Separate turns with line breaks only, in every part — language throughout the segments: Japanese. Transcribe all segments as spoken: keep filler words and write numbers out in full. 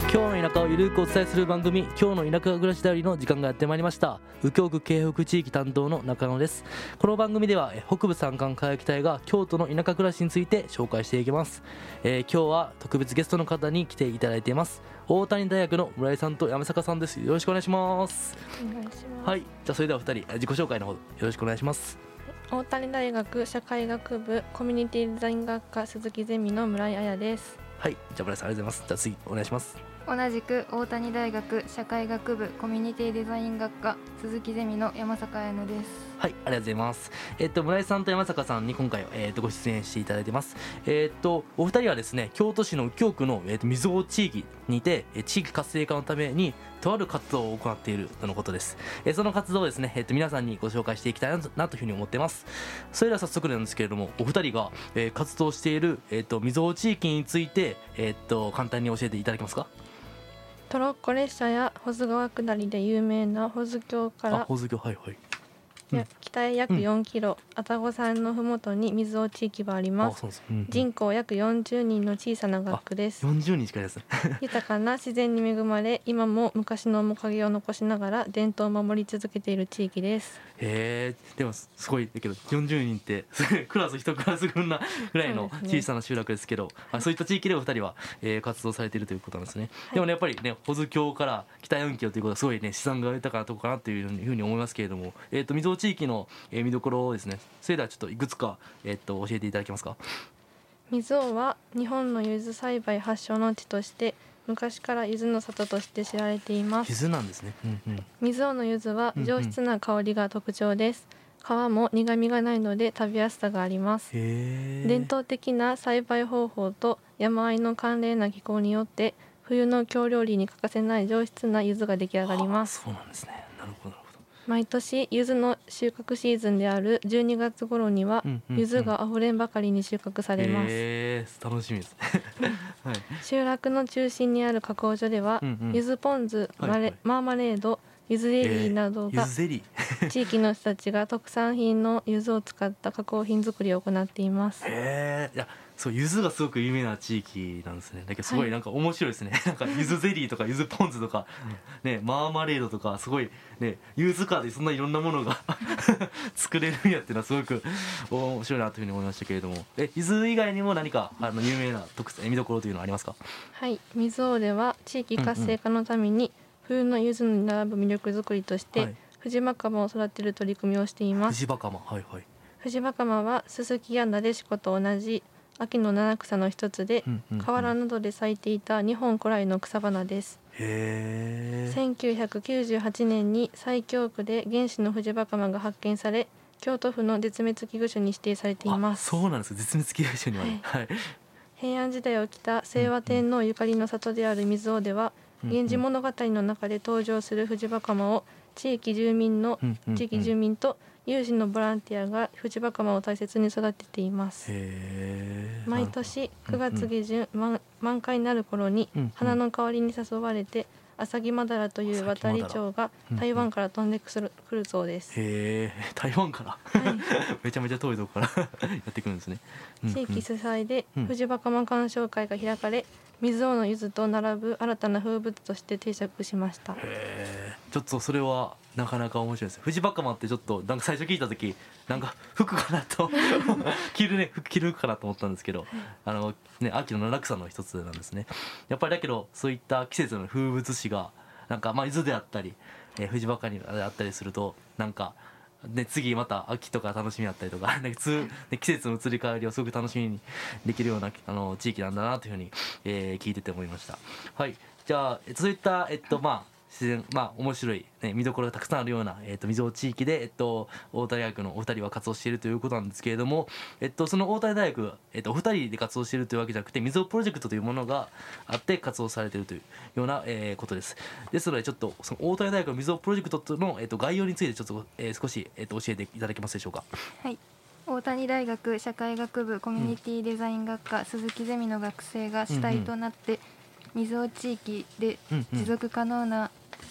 今日の田舎をゆるくお伝えする番組、今日の田舎暮らしだよりの時間がやってまいりました。右京区京北地域担当の中野です。この番組ではえ北部山間海域隊が京都の田舎暮らしについて紹介していきます。えー、今日は特別ゲストの方に来ていただいています。大谷大学の村井さんと山坂さんです。よろしくお願いします。
お願いします。
はい、じゃあそれではふたり自己紹介のほどよろしくお願いします。
大谷大学社会学部コミュニティデザイン学科鈴木ゼミの村井彩です。
はい、じゃあ村井さんありがとうございます。じゃあ次お願いします。
同じく大谷大学社会学部コミュニティデザイン学科鈴木ゼミの山坂彩乃です。
はい、ありがとうございます。えっと村井さんと山坂さんに今回、えっとご出演していただいてます。えっとお二人はですね、京都市の右京区の、えっと水尾地域にて地域活性化のためにとある活動を行っているとのことです。えその活動をですね、えっと皆さんにご紹介していきたいなというふうに思ってます。それでは早速なんですけれども、お二人が、えー、活動している、えっと水尾地域について、えっと簡単に教えていただけますか。
トロッコ列車や保津川下りで有名な保津峡から
保津峡、はいはい、
や北へ約よんキロ、愛宕山のふもとに水尾地域はあります。
あ、そうです、うんうん、
人口約よんじゅうにんの小さな学区です。
よんじゅうにんしかいないですね
豊かな自然に恵まれ、今も昔の面影を残しながら伝統を守り続けている地域です。
へえ、でもすごいだけどよんじゅうにんってクラスいちクラス分なぐらいの小さな集落ですけど、そう、ね、そういった地域でお二人は、えー、活動されているということなんですね。はい、でもねやっぱりね保津峡から北よんキロということはすごいね資産が豊かなところかなというふうに思いますけれども、えっ、ー、と水尾地域の、えー、見どころをですね、それではちょっといくつか、えー、と教えていただけますか。
水尾は日本の柚子栽培発祥の地として昔から柚子の里として知られています。
柚子なんですね。うんうん、
水尾の柚子は上質な香りが特徴です。うんうん、皮も苦みがないので食べやすさがあります。伝統的な栽培方法と山あいの寒冷な気候によって冬の京料理に欠かせない上質な柚子が出来上がります。
そうなんですね。なるほど。
毎年柚子の収穫シーズンであるじゅうにがつ頃には柚子があふれんばかりに収穫されます。
へー、楽しみですね、はい、
集落の中心にある加工所では、うんうん、柚子ポン酢、はいはい、マーマレード、柚子ゼリーなどが地域の人たちが特産品の柚子を使った加工品作りを行っています。
へー、いやそう柚子がすごく有名な地域なんですね。だけどすごいなんか面白いですね、はい、なんか柚子ゼリーとか柚子ポン酢とか、ね、マーマレードとかすごいね、柚子かでそんないろんなものが作れるんやっていうのはすごく面白いなというふうに思いましたけれども、え柚子以外にも何かあの有名な特見どころというのはありますか。
はい、水尾では地域活性化のために冬の柚子に並ぶ魅力づくりとして、はい、フジバカマを育てる取り組みをしています。
フジバカマ、はいはい。
フジバカマはススキやナデシコと同じ秋の七草の一つで、うんうんうん、河原などで咲いていた日本古来の草花です。
へー。
せんきゅうひゃくきゅうじゅうはちねんに西京区で原始のフジバカマが発見され、京都府の絶滅危惧種に指定されています。
そうなんです。絶滅危惧種には、はい、
平安時代を起きた清和天皇ゆかりの里である水尾では、うんうん、源氏物語の中で登場するフジバカマを地域住民の、うんうんうん、地域住民と有志のボランティアがフジバカマを大切に育てています。
へー。
毎年くがつ下旬、うんうん、満開になる頃に花の香りに誘われてアサギマダラという渡り蝶が台湾から飛んでくるそうです。
へー、台湾から、はい、めちゃめちゃ遠いところからやってくるんですね。
地域主催でフジバカマ鑑賞会が開かれ、水尾の柚子と並ぶ新たな風物として定着しました。
へー、ちょっとそれはなかなか面白いです。フジバカマってちょっとなんか最初聞いた時なんか服かなと着るね服着る服かなと思ったんですけど、あのね秋の七草の一つなんですね。やっぱりだけどそういった季節の風物詩がなんかまあ伊豆であったり、えー、フジバカにあったりするとなんかね、次また秋とか楽しみだったりとかなんかつ、ね、季節の移り変わりをすごく楽しみにできるようなあの地域なんだなというふうに、えー、聞いてて思いました。はい、じゃあそういったえっとまあ自然まあ面白い、ね、見どころがたくさんあるような、えー、と水尾地域で、えっと、大谷大学のお二人は活動しているということなんですけれども、えっと、その大谷大学、えっと、お二人で活動しているというわけじゃなくて水尾プロジェクトというものがあって活動されているというような、えー、ことです。ですのでちょっとその大谷大学の水尾プロジェクトの、えっと、概要についてちょっと、えー、少し、えっと、教えていただけますでしょうか。
はい、大谷大学社会学部コミュニティデザイン学科、うん、鈴木ゼミの学生が主体となって、うんうん、水尾地域で持続可能な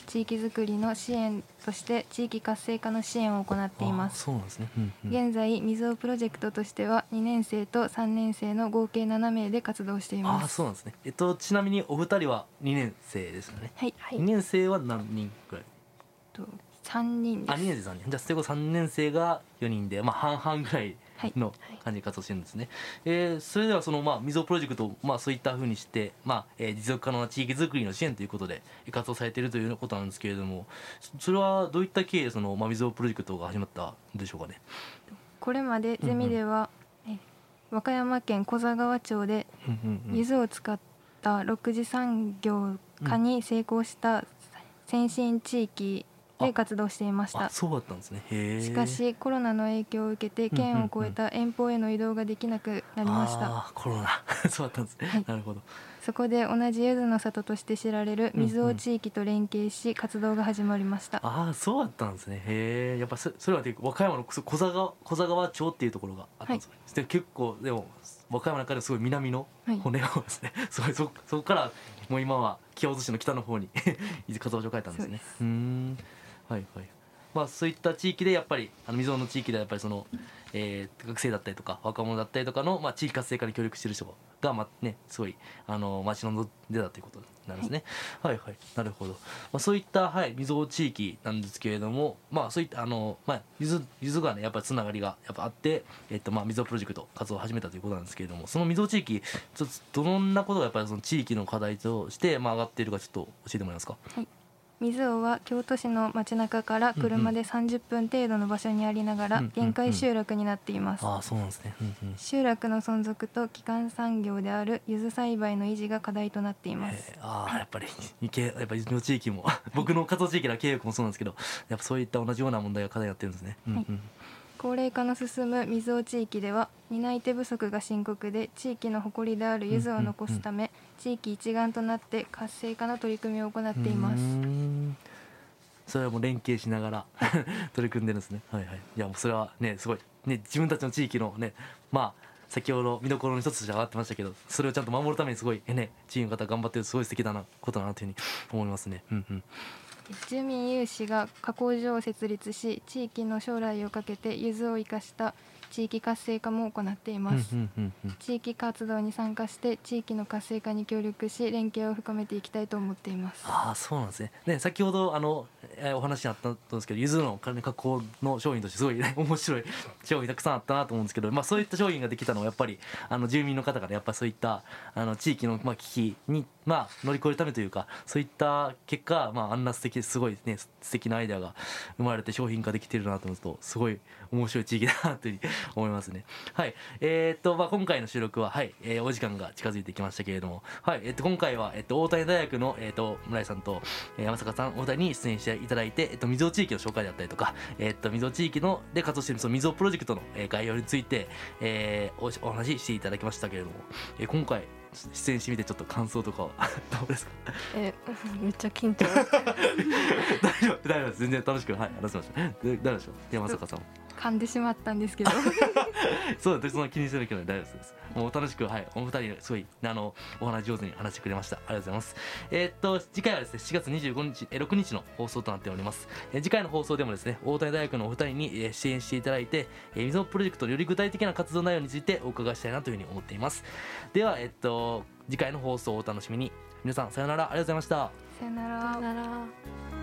地域づくりの支援として地域活性化の支援を行っています。
そうなんですね、うんうん、
現在みずおプロジェクトとしてはにねん生とさんねん生の合計なな名で活動しています。
あ、そうなんですね。えっとちなみにお二人はにねん生ですよね。
はい、
にねん生は何人くらい？
とさんにんです。
あ、にねん生さんにん。じゃあそれこそさんねん生がよにんで、まあ、半々ぐらいの感じで活動してるんですね。えー、それではそのまあみずおプロジェクト、まあ、そういったふうにして、まあえー、持続可能な地域づくりの支援ということで活動されているということなんですけれども、それはどういった経緯でその、まあ、みずおプロジェクトが始まったんでしょうかね。
これまでゼミでは、うんうん、和歌山県古座川町で柚子を使ったろく次産業化に成功した先進地域で活動していました。
あ、そうだったんですね。へー。
しかしコロナの影響を受けて県を越えた遠方への移動ができなくなりました。
あ、コロナそうだったんですね、はい、なるほど。
そこで同じ柚子の里として知られるみずお地域と連携し活動が始まりました。
うんうん、ああ、そうだったんですね。へえ。やっぱそれは和歌山の古座川古座川町っていうところがあったんですね、はい、で結構でも和歌山の中ですごい南の骨をですね、はい、すごい そ, そこからもう今は清津市の北の方に活動場を変えたんですね。うーん、はいはい。まあ、そういった地域でやっぱりあの溝の地域ではやっぱりその、えー、学生だったりとか若者だったりとかの、まあ、地域活性化に協力している人が、まあね、すごいあの町の出たということなんですね、はい、はいはいなるほど、まあ、そういった、はい、溝地域なんですけれども、まあ、そういったあの、まあ、溝がねやっぱりつながりがやっぱあって、えっとまあ、溝プロジェクト活動を始めたということなんですけれども、その溝地域ちょっとどんなことがやっぱりその地域の課題として、まあ、上がっているかちょっと教えてもらえますか。
はい、みずおは京都市の街中から車でさんじゅっぷん程度の場所にありながら限界集落になっています。
ああ、そうなんですね、うんうん、
集落の存続と基幹産業である柚子栽培の維持が課題となっています。
ああ、やっぱりやっぱりの地域も僕の活動地域の経営もそうなんですけど、やっぱそういった同じような問題が課題になってるんですね、うんうん、はい、
高齢化の進むみずお地域では担い手不足が深刻で、地域の誇りである柚子を残すため、うんうんうん、地域一丸となって活性化の取り組みを行っています。うーん、
それはもう連携しながら取り組んでるんですね。はいはい。いやもうそれはねすごいね、自分たちの地域のね、まあ先ほど見どころの一つとして上がってましたけど、それをちゃんと守るためにすごいねチームの方頑張ってる、すごい素敵だなことだなというふうに思いますね。うんうん。
住民有志が加工場を設立し、地域の将来をかけて柚子を生かした地域活性化も行っています、うんうんうんうん、地域活動に参加して地域の活性化に協力し連携を深めていきたいと思っています。
ああ、そうなんですね。ね、先ほどあの、えー、お話にあったんですけど、柚子の加工の商品としてすごい、ね、面白い商品たくさんあったなと思うんですけど、まあ、そういった商品ができたのはやっぱりあの住民の方からやっぱりそういったあの地域のまあ危機にまあ乗り越えるためというか、そういった結果、まあ、あんな素敵すごいね素敵なアイデアが生まれて商品化できてるなと思うとすごい面白い地域だなというふうに思いますね。はい、えー、っとまあ今回の収録ははい、えー、お時間が近づいてきましたけれども、はい、えー、っと今回はえー、っと大谷大学のえー、っと村井さんと、えー、山坂さんお二人に出演していただいて、えー、っと溝地域の紹介だったりとか、えー、っと溝地域ので活動しているその溝プロジェクトの、えー、概要について、えー、お, お話ししていただきましたけれども、えー、今回出演してみてちょっと感想とかはどうですか。
えめっちゃ緊張
大丈夫大丈夫です、全然楽しくはい話しました。誰でしょう、山坂さん。
噛んでしまったんですけど
そうだ、そんな気にしてるけど大丈夫です。もう楽しくはいお二人すごいあのお話上手に話してくれました。ありがとうございます。えー、っと次回はですねしがつにじゅうごにちえろくにちの放送となっております。えー、次回の放送でもですね大谷大学のお二人に、えー、支援していただいて、えー、溝プロジェクトのより具体的な活動内容についてお伺いしたいなというふうに思っています。ではえー、っと次回の放送をお楽しみに。皆さんさよなら、ありがとうございました。
さよなら。
さよなら。